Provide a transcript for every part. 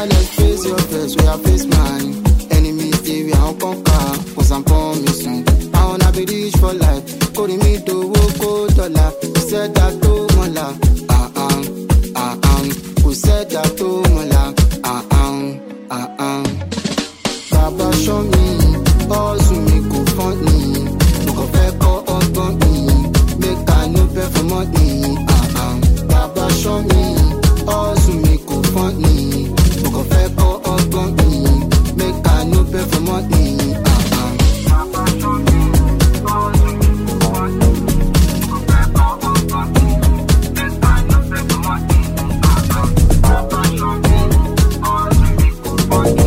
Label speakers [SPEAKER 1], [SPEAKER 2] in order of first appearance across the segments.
[SPEAKER 1] let's face your face, we are face mine. Enemies, they we are conquer, cause I'm promising. I wanna be rich for life. Calling me to go dollar. Who said that to Mola? Who said that to Mola? Baba show me, also me go funny. You go back up on me, make I no pay for money. Baba show me, also me go funny. You go back up on me, make I no pay for money. Baba show me, also me go funny. You go back up on me, make I no pay for money. Baba show me, also me go funny.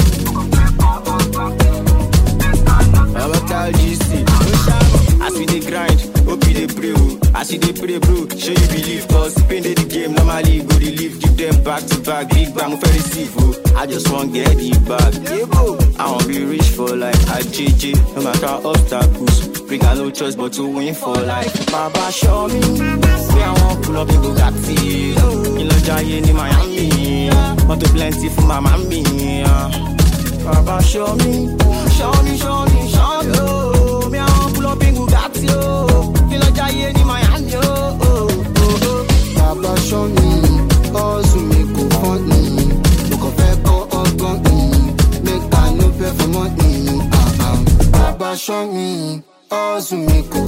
[SPEAKER 1] As we dey grind, hope you dey pray, oh. As you dey pray, bro, show you believe. Cause pain dey the game, normally go relieve. Give them back to back, big bang, for receive, oh. I just want get the bag, yeah, bro. I want be rich for life, I JJ. No matter obstacles, bring a no choice but to win for life. Baba show me, say I want pull up in Bugatti. In Lojaye, in Miami, want to plenty for my mommy. Baba show me, show me, show me, show me, oh. Me I want pull up in Bugatti, oh. In Lojaye, in Miami, oh. Baba show me, also me go funny. Look up back up on me, make I no pay for money. Baba show me, also me go